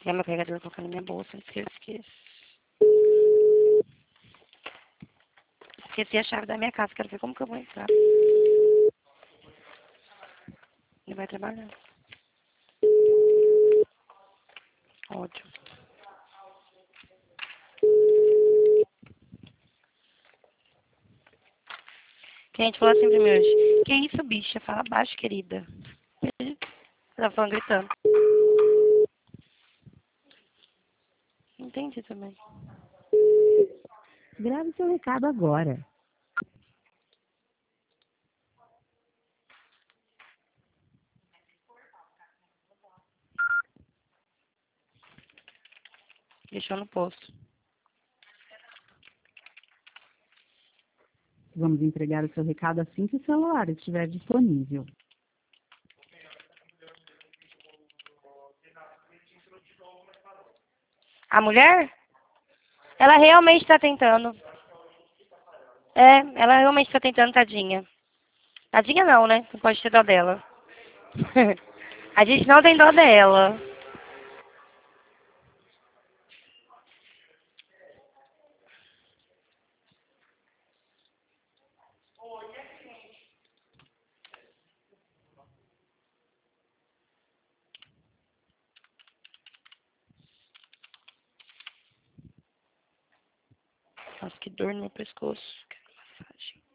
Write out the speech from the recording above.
Pegar meu carregador e colocar na minha bolsa antes que eu esqueça. Esqueci a chave da minha casa. Quero ver como que eu vou entrar. Ele vai trabalhar. Ódio. O cliente falou assim pra mim hoje. Que isso, bicha? Fala baixo, querida. Ela falando gritando. Não entendi também. Grave seu recado agora. Deixou no posto. Vamos entregar o seu recado assim que o celular estiver disponível. A mulher? Ela realmente tá tentando. É, ela realmente tá tentando, tadinha. Tadinha não, né? Não pode ter dó dela. A gente não tem dó dela. Nossa, que dor no meu pescoço. Quero massagem.